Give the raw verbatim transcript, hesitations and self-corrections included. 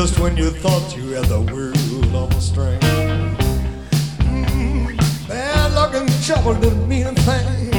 just when you thought you had the world on the string. Mm, bad luck and trouble didn't mean a thing.